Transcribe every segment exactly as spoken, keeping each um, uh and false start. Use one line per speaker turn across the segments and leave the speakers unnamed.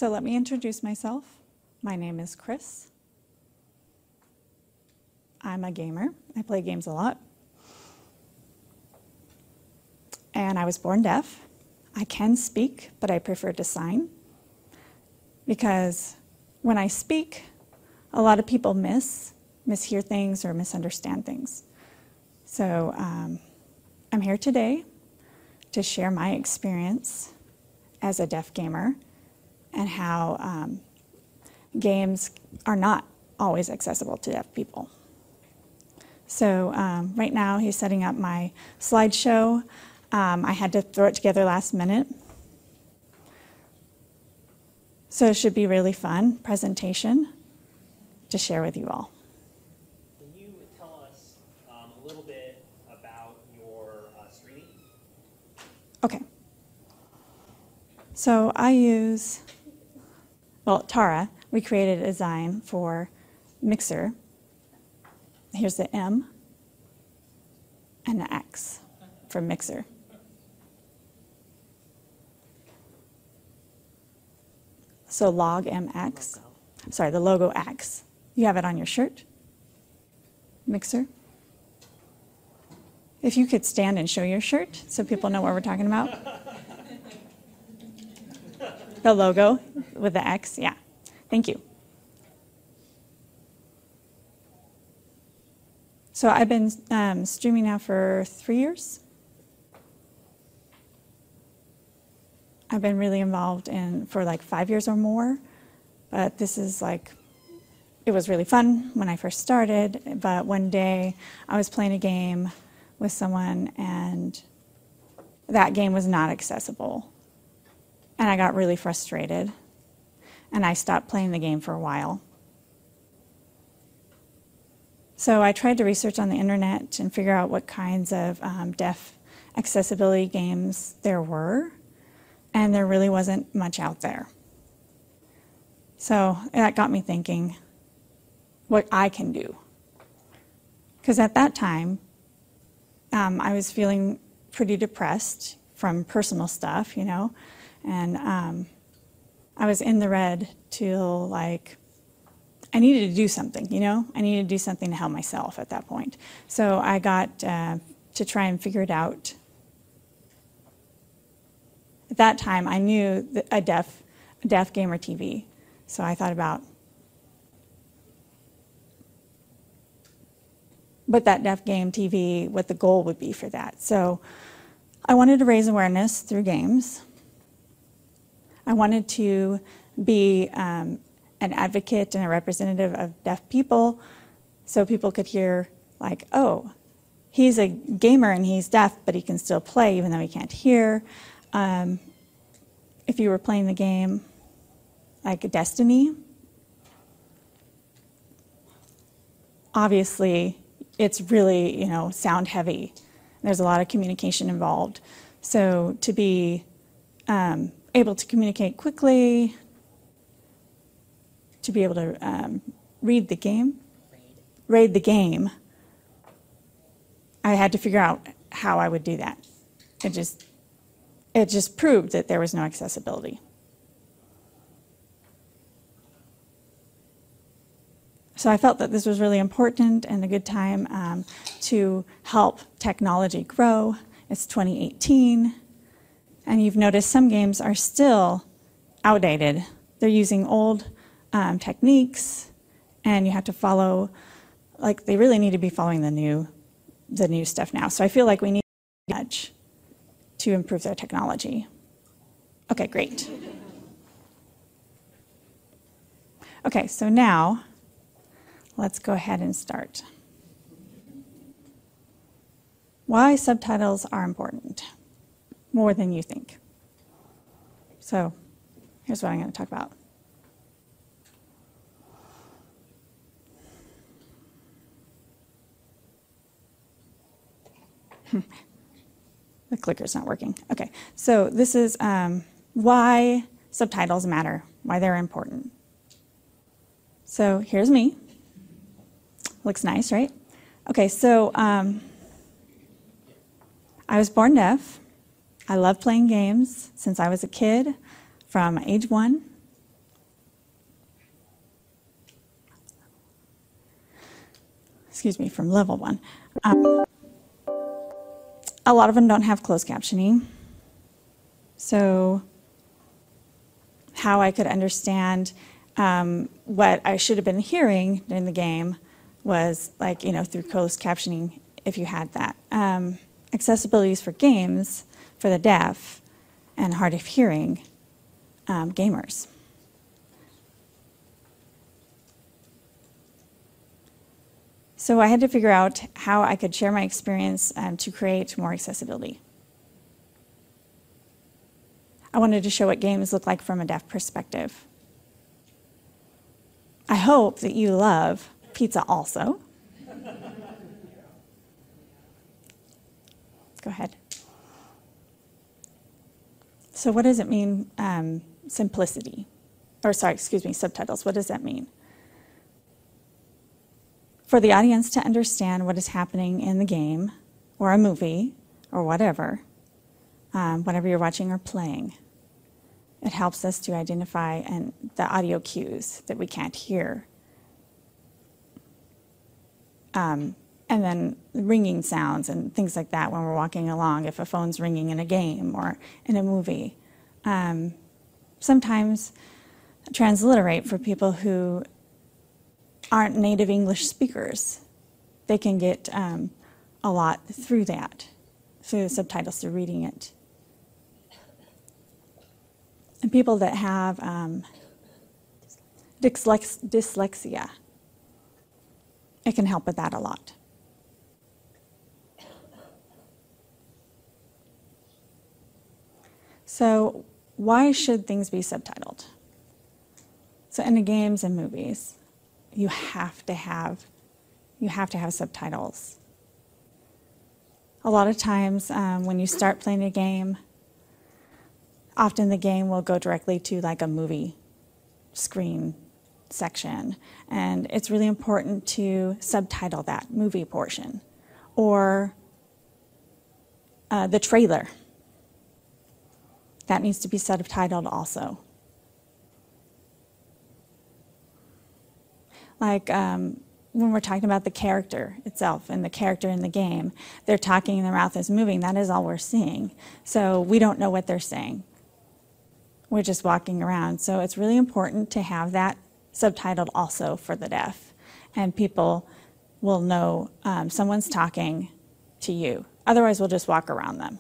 So let me introduce myself. My name is Chris. I'm a gamer. I play games a lot. And I was born deaf. I can speak, but I prefer to sign. Because when I speak, a lot of people miss, mishear things or misunderstand things. So um, I'm here today to share my experience as a deaf gamer and how um, games are not always accessible to deaf people. So um, right now he's setting up my slideshow. Um, I had to throw it together last minute. So it should be a really fun presentation to share with you all.
Can you tell us um, a little bit about your uh, streaming?
Okay. So I use, well, Tara, we created a design for Mixer. Here's the M and the X for Mixer. So log M X. Sorry, the logo X. You have it on your shirt. Mixer. If you could stand and show your shirt so people know what we're talking about. The logo with the X, yeah. Thank you. So I've been um, streaming now for three years. I've been really involved in for like five years or more, but this is like, it was really fun when I first started, but one day I was playing a game with someone and that game was not accessible. And I got really frustrated and I stopped playing the game for a while. So I tried to research on the internet and figure out what kinds of um, deaf accessibility games there were, and there really wasn't much out there. So that got me thinking what I can do. Because at that time, um, I was feeling pretty depressed from personal stuff, you know, and um, I was in the red till like, I needed to do something, you know? I needed to do something to help myself at that point. So I got uh, to try and figure it out. At that time, I knew that a deaf, a deaf gamer T V. So I thought about what that deaf game T V, what the goal would be for that. So I wanted to raise awareness through games. I wanted to be um, an advocate and a representative of deaf people so people could hear like, oh, he's a gamer and he's deaf, but he can still play even though he can't hear. Um, if you were playing the game like Destiny, obviously it's really, you know, sound heavy. There's a lot of communication involved. So to be um, able to communicate quickly, to be able to um, read the game, raid. raid the game, I had to figure out how I would do that. It just, it just proved that there was no accessibility. So I felt that this was really important and a good time um, to help technology grow. It's twenty eighteen, and you've noticed some games are still outdated. They're using old um, techniques, and you have to follow, like they really need to be following the new, the new stuff now. So I feel like we need to nudge to improve their technology. Okay, great. Okay, so now, let's go ahead and start. Why subtitles are important, more than you think. So here's what I'm going to talk about. The clicker's not working. Okay, so this is um, why subtitles matter, why they're important. So here's me. Looks nice, right? Okay, so um, I was born deaf. I love playing games since I was a kid, from age one. excuse me, from level one. Um, a lot of them don't have closed captioning. So how I could understand um, what I should have been hearing in the game was like, you know, through closed captioning, if you had that. Um, accessibilities for games for the deaf and hard of hearing um, gamers. So I had to figure out how I could share my experience um, to create more accessibility. I wanted to show what games look like from a deaf perspective. I hope that you love pizza also. Let's go ahead. So what does it mean, um, simplicity? Or sorry, excuse me, subtitles. What does that mean? For the audience to understand what is happening in the game or a movie or whatever, um, whatever you're watching or playing, it helps us to identify and the audio cues that we can't hear. Um, and then ringing sounds and things like that when we're walking along, if a phone's ringing in a game or in a movie. Um, sometimes transliterate for people who aren't native English speakers. They can get um, a lot through that, through the subtitles, through reading it. And people that have um, dyslex- dyslexia, it can help with that a lot. So why should things be subtitled? So in the games and movies, you have to have, you have to have subtitles. A lot of times um, when you start playing a game, often the game will go directly to like a movie screen section. And it's really important to subtitle that movie portion or uh, the trailer. That needs to be subtitled also. Like um, when we're talking about the character itself and the character in the game, they're talking and their mouth is moving. That is all we're seeing. So we don't know what they're saying. We're just walking around. So it's really important to have that subtitled also for the deaf. And people will know um, someone's talking to you. Otherwise, we'll just walk around them.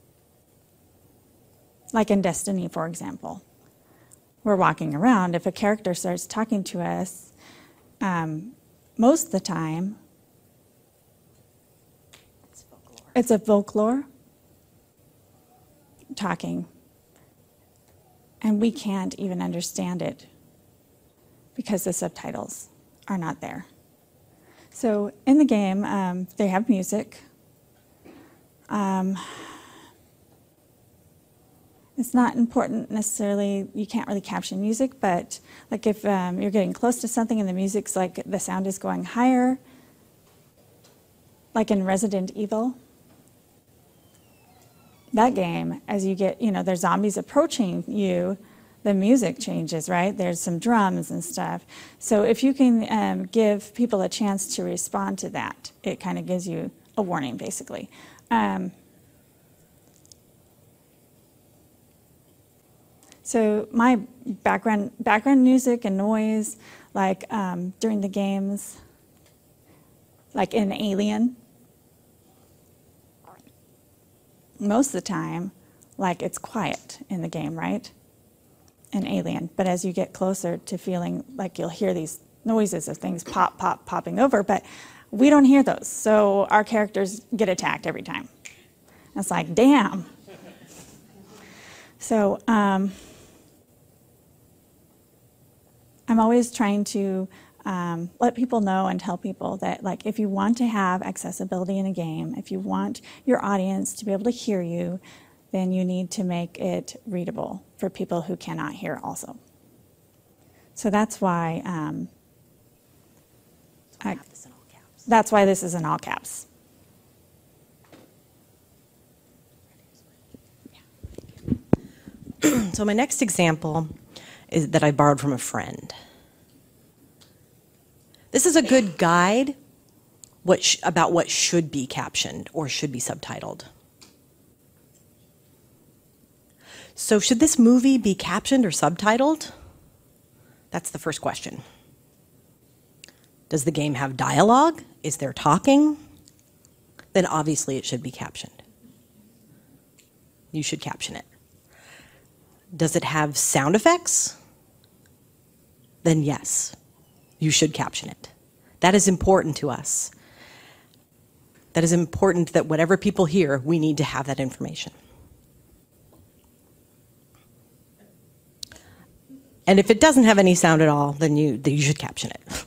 Like in Destiny, for example. We're walking around. If a character starts talking to us, um, most of the time, it's, it's a folklore talking. And we can't even understand it because the subtitles are not there. So in the game, um, they have music. Um, it's not important necessarily, you can't really caption music, but like if um, you're getting close to something and the music's like, the sound is going higher, like in Resident Evil, that game, as you get, you know, there's zombies approaching you, the music changes, right? There's some drums and stuff. So if you can um, give people a chance to respond to that, it kind of gives you a warning, basically. Um, so my background background music and noise, like um, during the games, like in Alien, most of the time, like it's quiet in the game, right? In Alien. But as you get closer to feeling like you'll hear these noises of things pop, pop, popping over, but we don't hear those. So our characters get attacked every time. And it's like, damn. So um, I'm always trying to Um, let people know and tell people that, like, if you want to have accessibility in a game, if you want your audience to be able to hear you, then you need to make it readable for people who cannot hear also. So that's why um, I, this in all caps. That's why this is in all caps.
So my next example is that I borrowed from a friend. This is a good guide what sh- about what should be captioned or should be subtitled. So should this movie be captioned or subtitled? That's the first question. Does the game have dialogue? Is there talking? Then obviously it should be captioned. You should caption it. Does it have sound effects? Then yes, you should caption it. That is important to us. That is important that whatever people hear, we need to have that information. And if it doesn't have any sound at all, then you, then you should caption it.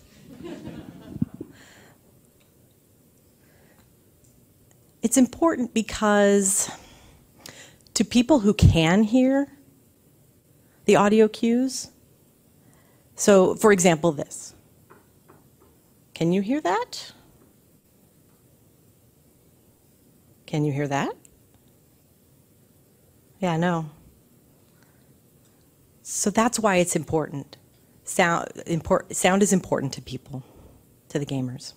It's important because to people who can hear the audio cues, so for example, this. Can you hear that? Can you hear that? Yeah, no. So that's why it's important. Sound, import, sound is important to people, to the gamers.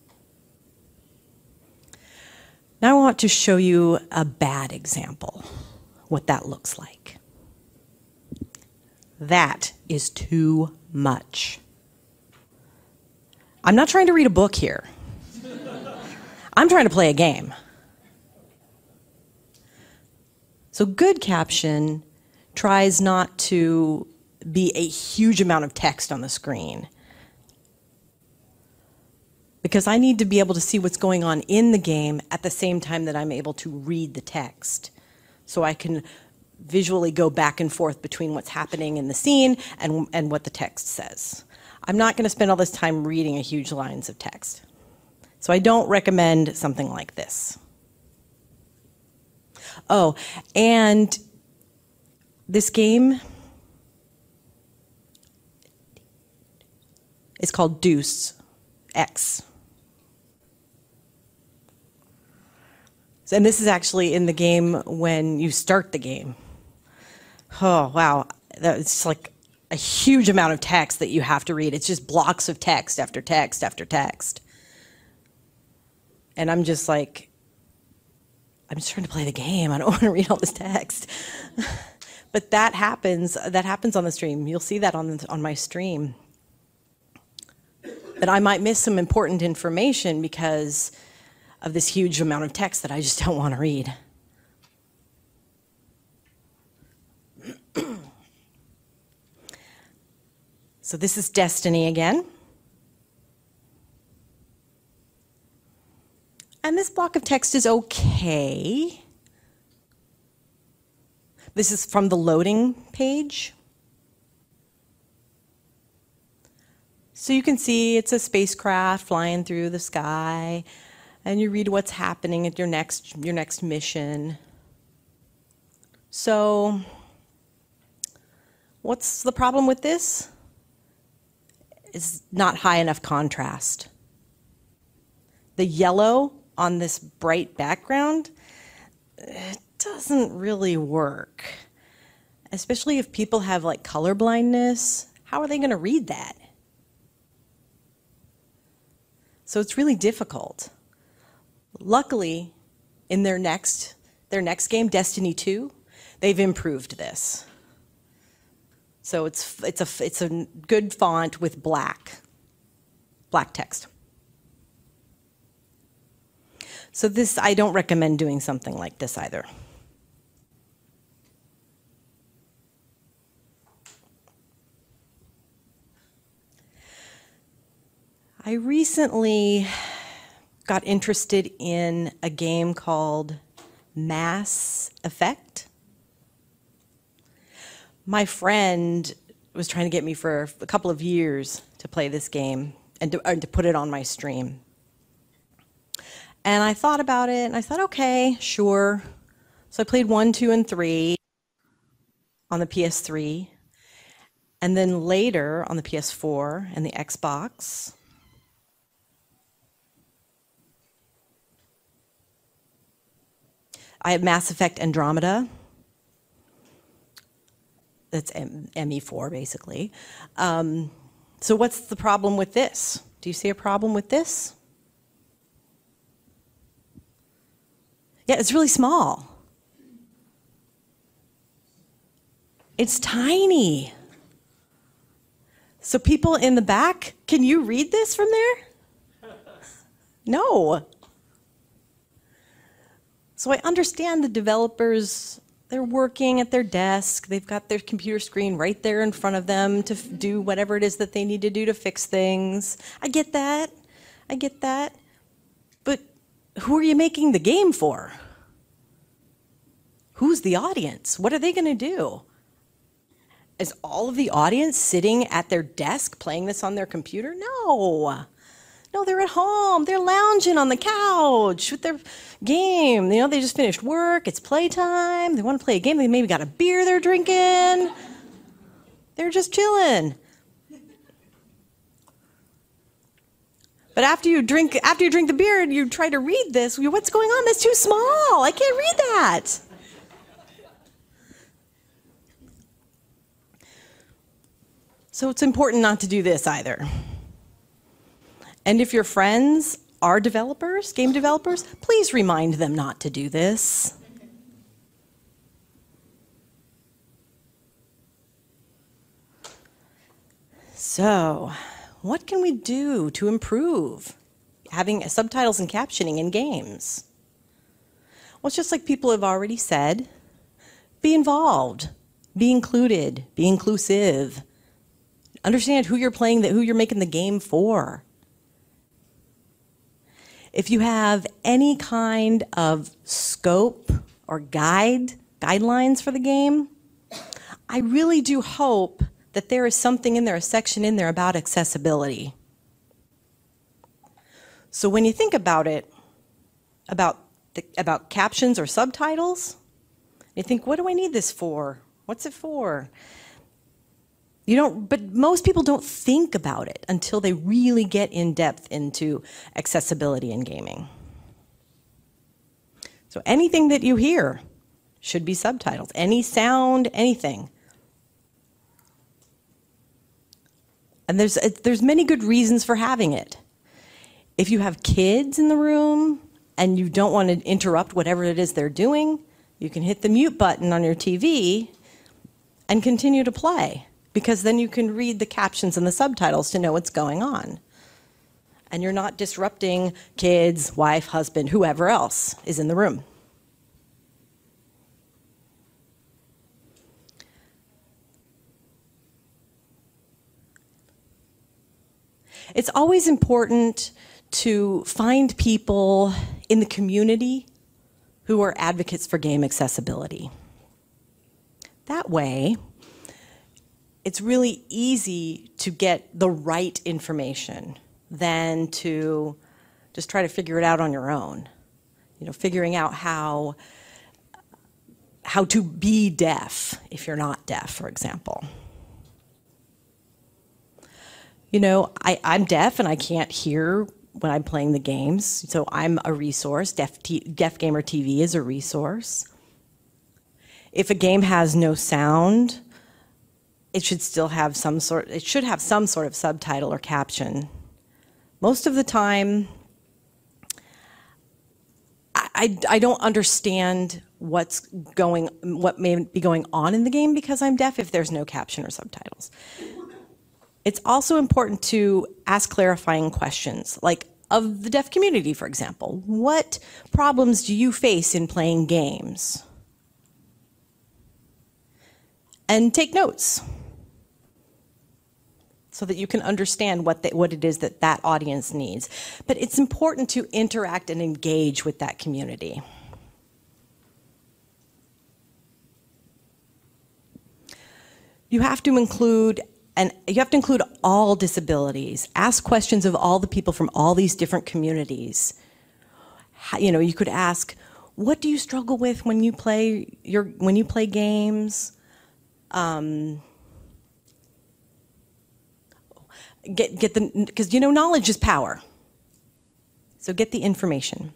Now I want to show you a bad example, what that looks like. That is too much. I'm not trying to read a book here. I'm trying to play a game. So good caption tries not to be a huge amount of text on the screen, because I need to be able to see what's going on in the game at the same time that I'm able to read the text. So I can visually go back and forth between what's happening in the scene and, and what the text says. I'm not going to spend all this time reading a huge lines of text. So I don't recommend something like this. Oh, and this game is called Deuce X. And this is actually in the game when you start the game. Oh, wow. It's like a huge amount of text that you have to read. It's just blocks of text after text after text. And I'm just like, I'm just trying to play the game. I don't want to read all this text. But that happens, that happens on the stream. You'll see that on, on my stream. That I might miss some important information because of this huge amount of text that I just don't want to read. So this is Destiny again. And this block of text is okay. This is from the loading page. So you can see it's a spacecraft flying through the sky, and you read what's happening at your next, your next mission. So what's the problem with this? It's not high enough contrast. The yellow on this bright background, it doesn't really work. Especially if people have like color blindness, how are they going to read that? So it's really difficult. Luckily, in their next, their next game, Destiny two, they've improved this. So it's, it's, a, it's a good font with black, black text. So this, I don't recommend doing something like this either. I recently got interested in a game called Mass Effect. My friend was trying to get me for a couple of years to play this game and to, and to put it on my stream. And I thought about it, and I thought, okay, sure. So I played one, two, and three on the P S three, and then later on the P S four and the Xbox. I have Mass Effect Andromeda. That's M E four, basically. Um, so what's the problem with this? Do you see a problem with this? Yeah, it's really small. It's tiny. So people in the back, can you read this from there? No. So I understand the developers, they're working at their desk, they've got their computer screen right there in front of them to f- do whatever it is that they need to do to fix things. I get that. I get that. But who are you making the game for? Who's the audience? What are they going to do? Is all of the audience sitting at their desk playing this on their computer? No. No, they're at home. They're lounging on the couch with their game. You know, they just finished work. It's playtime. They want to play a game. They maybe got a beer they're drinking. They're just chilling. But after you drink, after you drink the beer and you try to read this, what's going on? That's too small. I can't read that. So it's important not to do this either. And if your friends are developers, game developers, please remind them not to do this. So, what can we do to improve having subtitles and captioning in games? Well, it's just like people have already said, be involved, be included, be inclusive. Understand who you're playing, who you're making the game for. If you have any kind of scope or guide, guidelines for the game, I really do hope that there is something in there, a section in there about accessibility. So when you think about it, about, the, about captions or subtitles, you think, what do I need this for? What's it for? You don't, but most people don't think about it until they really get in depth into accessibility in gaming. So anything that you hear should be subtitled. Any sound, anything. And there's there's many good reasons for having it. If you have kids in the room and you don't want to interrupt whatever it is they're doing, you can hit the mute button on your T V and continue to play. Because then you can read the captions and the subtitles to know what's going on. And you're not disrupting kids, wife, husband, whoever else is in the room. It's always important to find people in the community who are advocates for game accessibility. That way, it's really easy to get the right information than to just try to figure it out on your own. You know, figuring out how, how to be deaf if you're not deaf, for example. You know, I, I'm deaf and I can't hear when I'm playing the games, so I'm a resource. Deaf, T- Deaf Gamer T V is a resource. If a game has no sound, it should still have some sort, it should have some sort of subtitle or caption. Most of the time, I, I, I don't understand what's going, what may be going on in the game because I'm deaf if there's no caption or subtitles. It's also important to ask clarifying questions, like of the deaf community, for example. What problems do you face in playing games? And take notes, so that you can understand what, they, what it is that that audience needs. But it's important to interact and engage with that community. You have to include, and you have to include all disabilities. Ask questions of all the people from all these different communities. How, you know, you could ask, what do you struggle with when you play your when you play games? Um, Get get the because you know knowledge is power. So get the information.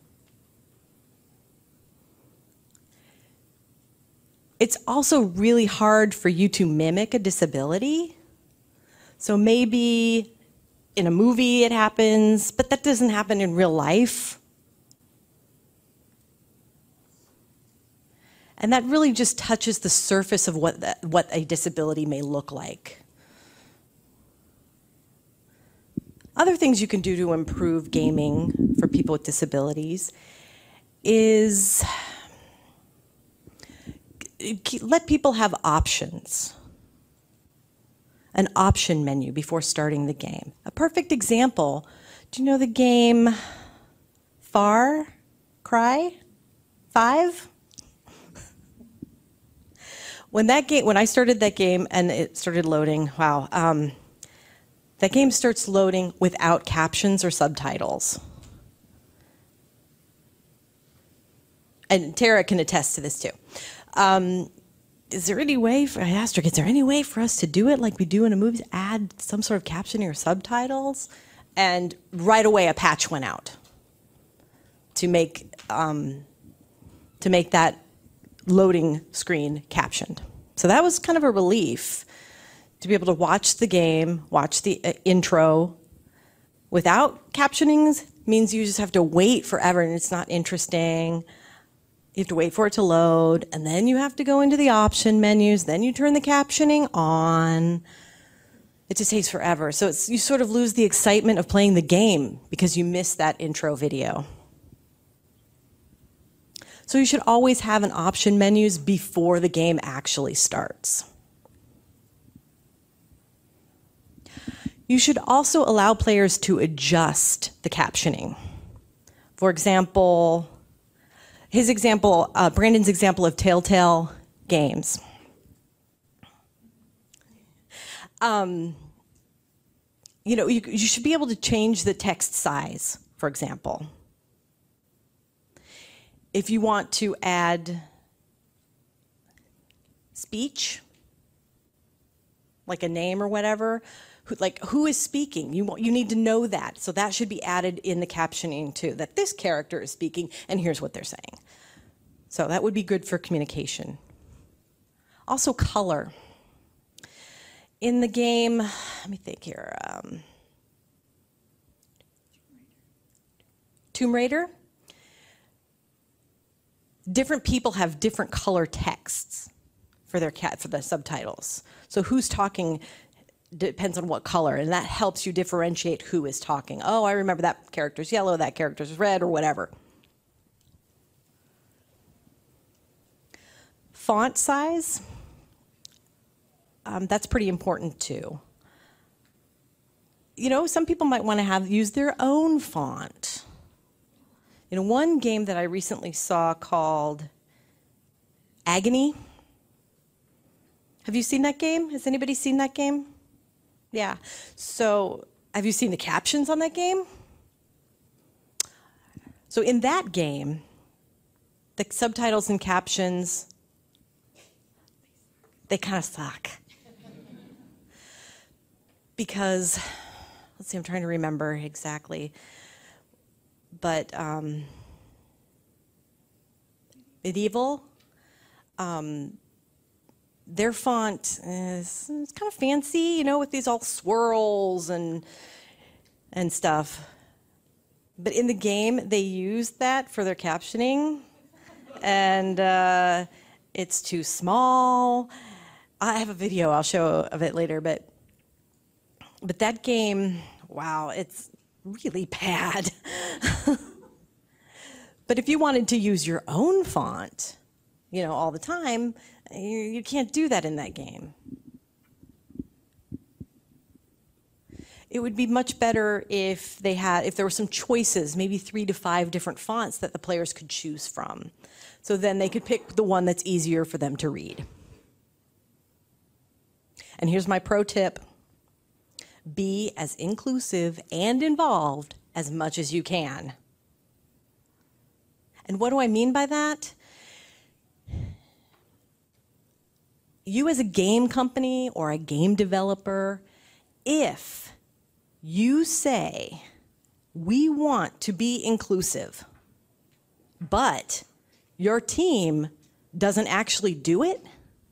It's also really hard for you to mimic a disability. So maybe in a movie it happens, but that doesn't happen in real life. And that really just touches the surface of what, the, what a disability may look like. Other things you can do to improve gaming for people with disabilities is let people have options. An option menu before starting the game. A perfect example, do you know the game Far Cry five? When that game, when I started that game and it started loading, wow, um, that game starts loading without captions or subtitles. And Tara can attest to this too. Um, is there any way, for, I asked her, is there any way for us to do it like we do in a movie, add some sort of captioning or subtitles? And right away a patch went out to make, um, to make that loading screen captioned. So that was kind of a relief to be able to watch the game, watch the uh, intro. Without captionings means you just have to wait forever and it's not interesting. You have to wait for it to load, and then you have to go into the option menus, then you turn the captioning on. It just takes forever. So it's, you sort of lose the excitement of playing the game because you miss that intro video. So you should always have an option menus before the game actually starts. You should also allow players to adjust the captioning. For example, his example, uh, Brandon's example of Telltale Games. Um, you know, you, you should be able to change the text size, for example. If you want to add speech, like a name or whatever, who, like who is speaking, you, you need to know that. So that should be added in the captioning too, that this character is speaking and here's what they're saying. So that would be good for communication. Also color. In the game, let me think here. Um, Tomb Raider. Different people have different color texts for their cat for the subtitles. So who's talking depends on what color, and that helps you differentiate who is talking. Oh, I remember that character's yellow, that character's red, or whatever. Font size. Um, that's pretty important too. You know, some people might want to have use their own font. You know, one game that I recently saw called Agony. Have you seen that game? Has anybody seen that game? Yeah. So, have you seen the captions on that game? So, in that game, the subtitles and captions, they kind of suck. Because, let's see, I'm trying to remember exactly. But um, Medieval, um, their font is it's kind of fancy, you know, with these all swirls and and stuff. But in the game, they used that for their captioning, and uh, it's too small. I have a video I'll show of it later, but but that game, wow, it's really bad. But if you wanted to use your own font, you know, all the time, you, you can't do that in that game. It would be much better if they had, if there were some choices, maybe three to five different fonts that the players could choose from. So then they could pick the one that's easier for them to read. And here's my pro tip. Be as inclusive and involved as much as you can. And what do I mean by that? You as a game company or a game developer, if you say, we want to be inclusive, but your team doesn't actually do it,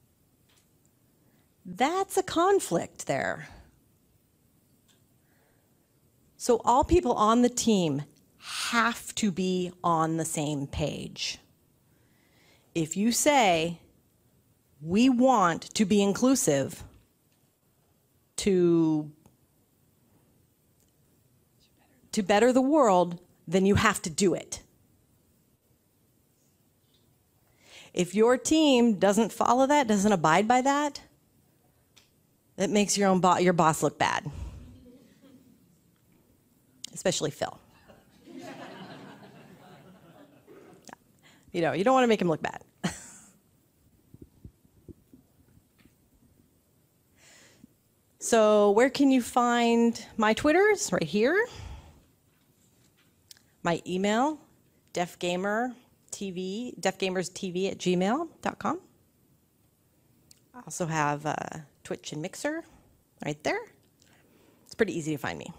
that's a conflict there. So all people on the team have to be on the same page. if you say, we want to be inclusive to, to better the world, then you have to do it. If your team doesn't follow that, doesn't abide by that, that makes your own bo- your boss look bad. Especially Phil. You know, you don't want to make him look bad. So where can you find my Twitters? Right here. My email, defgamertv, defgamerstv at gmail dot com. I also have uh, Twitch and Mixer right there. It's pretty easy to find me.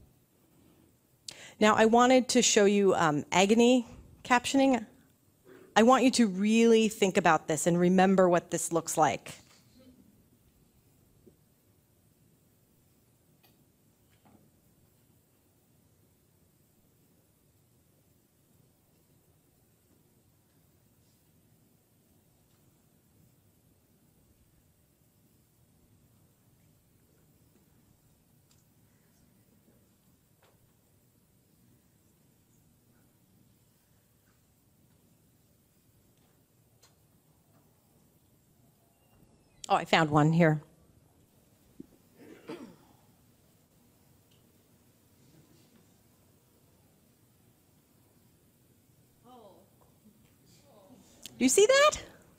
Now, I wanted to show you um, agony captioning. I want you to really think about this and remember what this looks like. Oh, I found one here. Do you see that?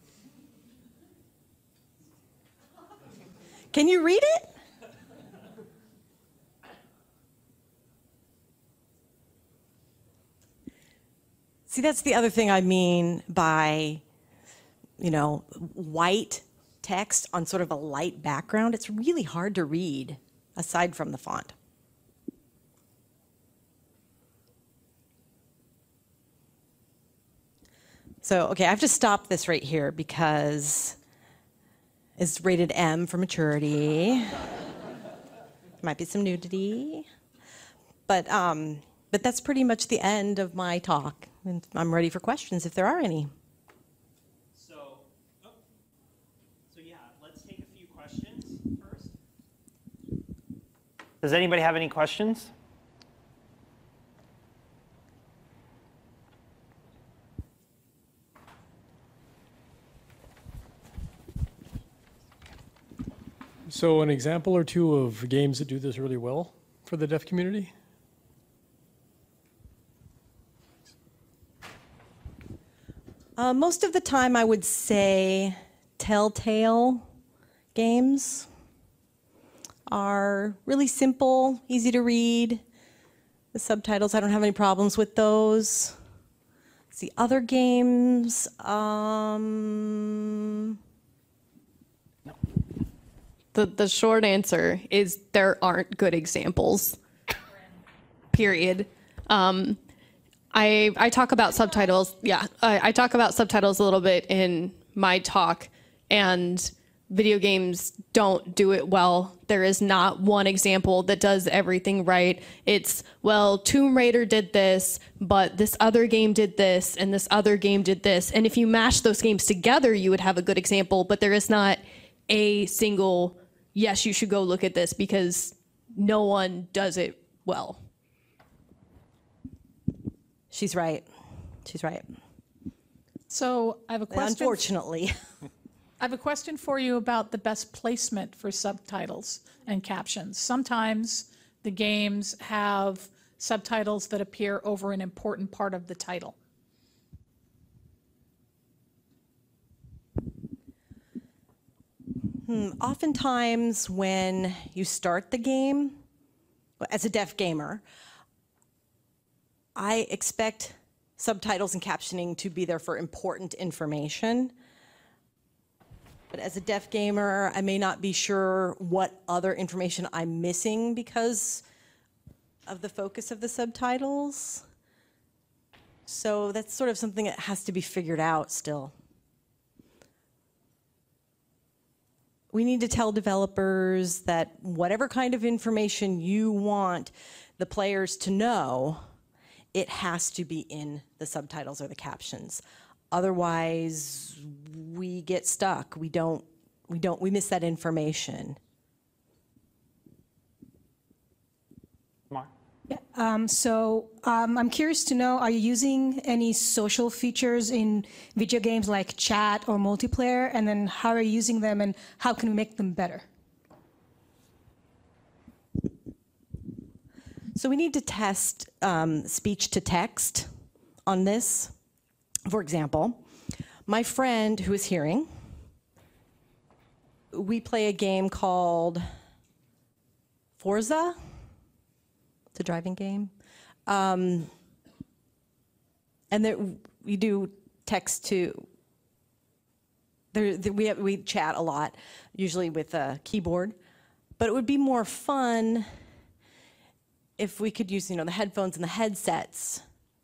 Can you read it? See, that's the other thing I mean by, you know, white text on sort of a light background. It's really hard to read aside from the font. So, okay, I have to stop this right here because it's rated M for maturity. Might be some nudity. But, um, but that's pretty much the end of my talk. And I'm ready for questions if there are any.
So, oh, so yeah, let's take a few questions first. Does anybody have any questions?
So an example or two of games that do this really well for the deaf community?
Uh, most of the time I would say Telltale games are really simple, easy to read. The subtitles, I don't have any problems with those. Let's see, other games, um...
The, the short answer is there aren't good examples, period. Um, I, I talk about subtitles, yeah, I, I talk about subtitles a little bit in my talk, and video games don't do it well. There is not one example that does everything right. It's, well, Tomb Raider did this, but this other game did this, and this other game did this. And if you mash those games together, you would have a good example, but there is not a single, yes, you should go look at this, because no one does it well.
She's right. She's right.
So I have a question.
Unfortunately.
I have a question for you about the best placement for subtitles and captions. Sometimes the games have subtitles that appear over an important part of the title.
Hmm, oftentimes when you start the game, as a deaf gamer, I expect subtitles and captioning to be there for important information. But as a deaf gamer, I may not be sure what other information I'm missing because of the focus of the subtitles. So that's sort of something that has to be figured out still. We need to tell developers that whatever kind of information you want the players to know, it has to be in the subtitles or the captions. Otherwise, we get stuck. We don't, we don't, we miss that information.
Mar?
Yeah, um, so um, I'm curious to know, are you using any social features in video games like chat or multiplayer? And then how are you using them and how can we make them better?
So we need to test um, speech to text on this. For example, my friend who is hearing, we play a game called Forza. It's a driving game. Um, and there, we do text to, there, there, we, have, we chat a lot, usually with a keyboard. But it would be more fun if we could use, you know, the headphones and the headsets,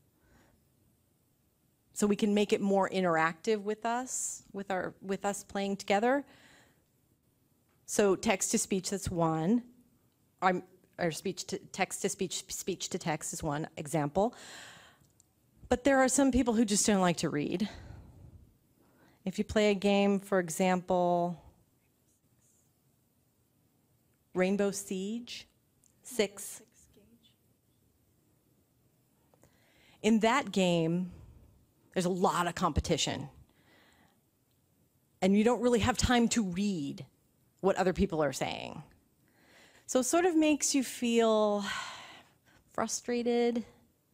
so we can make it more interactive with us, with our, with us playing together. So text to speech, that's one. I'm, or speech to text to speech, speech to text is one example. But there are some people who just don't like to read. If you play a game, for example, Rainbow Siege six. In that game, there's a lot of competition. And you don't really have time to read what other people are saying. So it sort of makes you feel frustrated.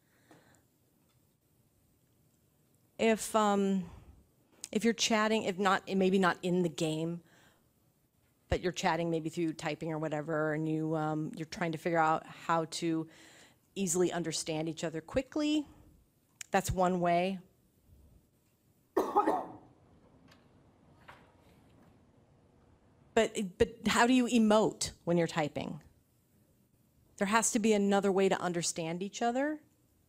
If, um, if you're chatting, if not, maybe not in the game, but you're chatting maybe through typing or whatever, and you, um, you're trying to figure out how to easily understand each other quickly. That's one way. But, but how do you emote when you're typing? There has to be another way to understand each other.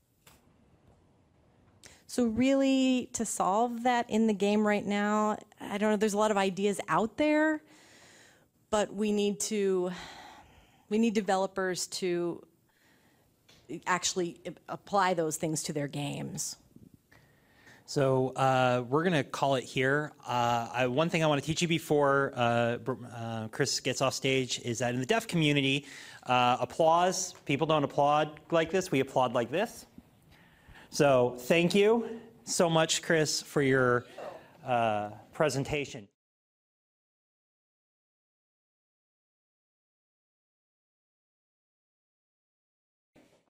So really, to solve that in the game right now, I don't know, there's a lot of ideas out there, but we need to, we need developers to actually apply those things to their games.
So uh, we're going to call it here. Uh, I, one thing I want to teach you before uh, uh, Chris gets off stage is that in the deaf community, uh, applause, people don't applaud like this, we applaud like this. So thank you so much, Chris, for your uh, presentation.